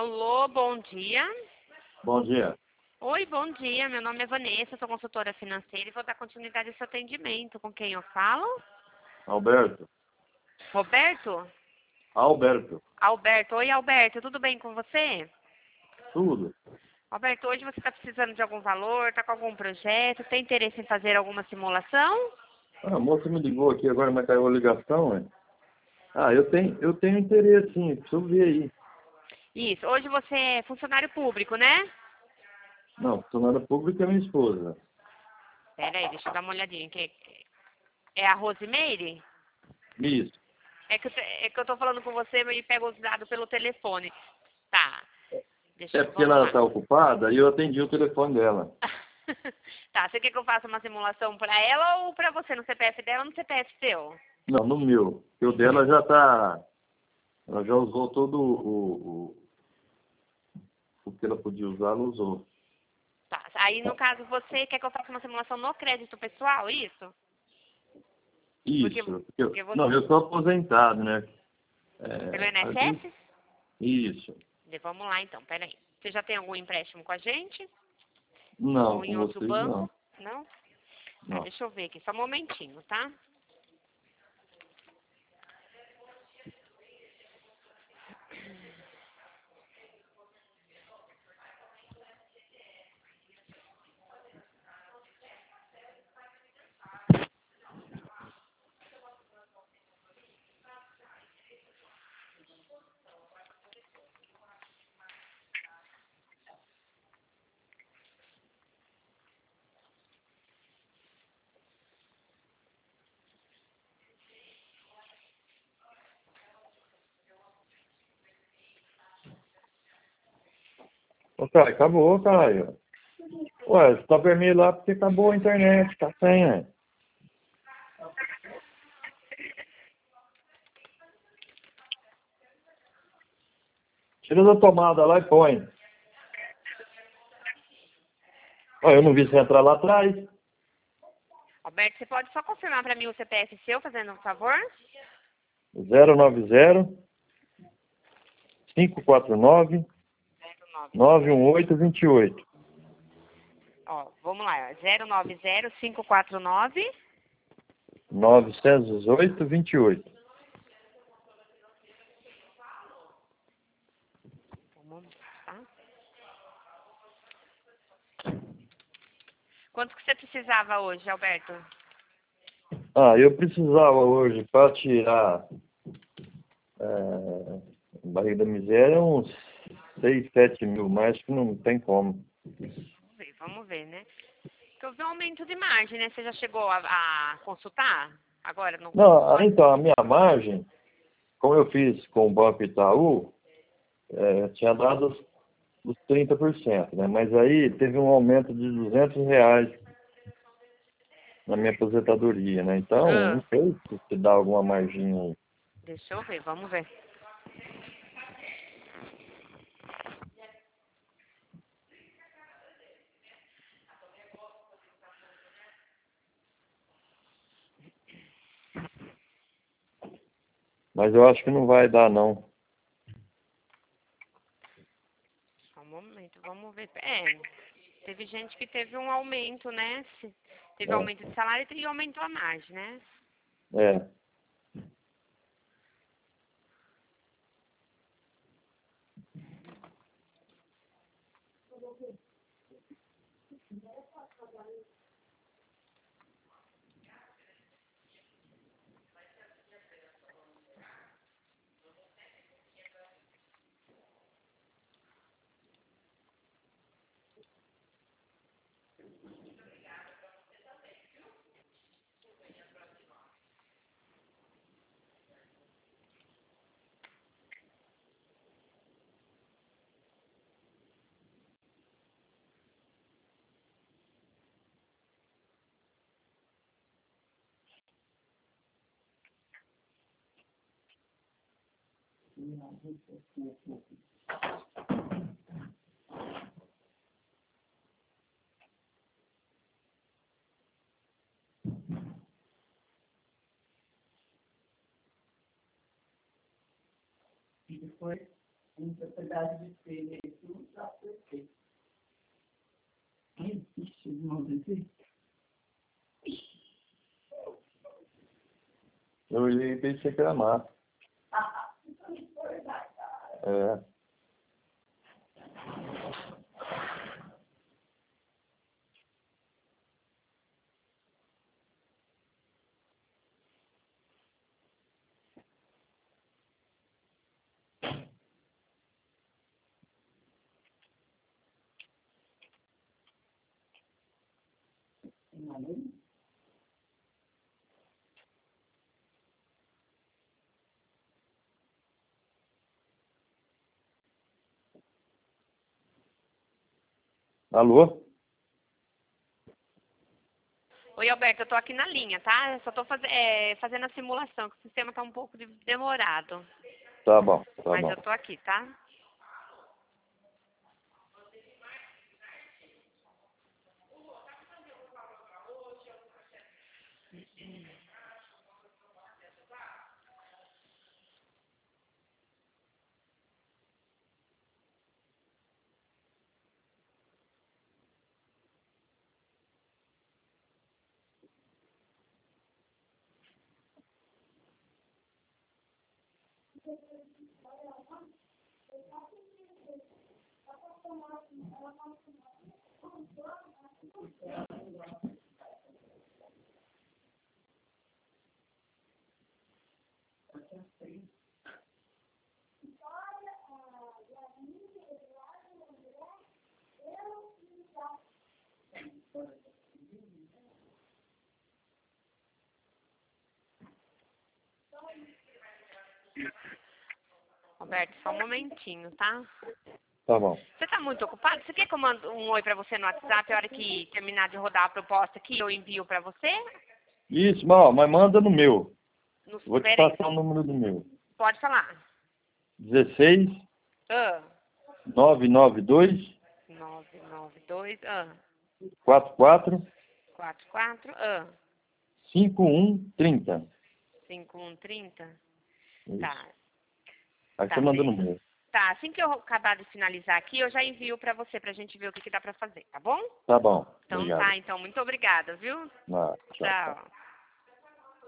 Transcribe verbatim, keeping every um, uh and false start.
Alô, bom dia. Bom dia. Oi, bom dia. Meu nome é Vanessa, sou consultora financeira e vou dar continuidade ao seu atendimento. Com quem eu falo? Alberto. Roberto? Alberto. Alberto. Oi, Alberto. Tudo bem com você? Tudo. Alberto, hoje você está precisando de algum valor, está com algum projeto, tem interesse em fazer alguma simulação? Ah, a moça me ligou aqui agora, mas caiu a ligação, hein? Ah, eu tenho, eu tenho interesse, sim. Preciso ver aí. Isso. Hoje você é funcionário público, né? Não, funcionária pública é minha esposa. Pera aí, deixa eu dar uma olhadinha. Que é a Rosimeire? Isso. É que, eu te- é que eu tô falando com você e pego os dados pelo telefone. Tá. Deixa É eu, porque vamos ela lá. está ocupada e eu atendi o telefone dela. Tá, você quer que eu faça uma simulação pra ela ou pra você, no C P F dela ou no C P F seu? Não, no meu. Porque o dela já está... Ela já usou todo o, o, o que ela podia usar, ela usou. Tá, aí no caso você quer que eu faça uma simulação no crédito pessoal, isso? Porque, Isso. Porque eu, porque você, não, eu sou aposentado, né? pelo É, a gente- I N S S? isso. Vamos lá então, peraí. Você já tem algum empréstimo com a gente? Não, Ou em com outro vocês banco? não. Não? Tá, Não. deixa eu ver aqui, só um momentinho, tá? Ô, Caio, acabou, Caio. Ué, você tá vermelho lá porque acabou a internet, tá sem, né? Tira da tomada lá e põe. Ó, eu não vi você entrar lá atrás. Alberto, você pode só confirmar pra mim o C P F seu, fazendo um favor? zero nove zero, cinco quatro nove, zero nove nove um oito, dois oito. Ó, vamos lá, ó, zero nove zero cinco quatro nove. nove um oito, dois oito. Vamos, tá? Quanto que você precisava hoje, Alberto? Ah, eu precisava hoje para tirar é, barriga da miséria uns seis, sete mil, mais que não tem como. Vamos ver, vamos ver, né? Porque eu vi um aumento de margem, né? Você já chegou a, a consultar? Agora, no... Não, ah, então, a minha margem, como eu fiz com o Banco Itaú, é, tinha dado os, os trinta por cento, né? Mas aí teve um aumento de duzentos reais na minha aposentadoria, né? Então, não Ah, sei se se dá alguma margem aí. deixa eu ver, vamos ver. Mas eu acho que não vai dar, não. Só um momento, vamos ver. É, teve gente que teve um aumento, né? Se- Teve aumento de salário e aumentou a margem, né? É, é. Em propriedade de ser, tudo está perfeito. Ai, ixi, irmão, desse. Eu olhei e pensei que era mato. Ah, isso não foi verdade. É. Alô? Oi, Alberto, eu tô aqui na linha, tá? Eu só tô faz... é, fazendo a simulação, que o sistema tá um pouco de- demorado. Tá bom, tá Mas bom. eu tô aqui, tá? Alberto, só um momentinho, tá? Tá bom. Você tá muito ocupado? Você quer que eu mando um oi pra você no WhatsApp a hora que terminar de rodar a proposta aqui eu envio pra você? Isso, mal, mas manda no meu. No... Vou te Pera aí, passar o número do meu. pode falar. dezesseis, Ah, novecentos e noventa e dois, nove nove dois, ah, quarenta e quatro, quatro quatro, ah, cinquenta e um, trinta. cinco um trinta. Isso. Tá, Aí tá você manda no bem. meu. Tá, assim que eu acabar de finalizar aqui, eu já envio pra você, pra gente ver o que, que dá pra fazer, tá bom? Tá bom. Então Obrigado. tá, então, muito obrigada, viu? Ah, tchau, tchau. Tchau.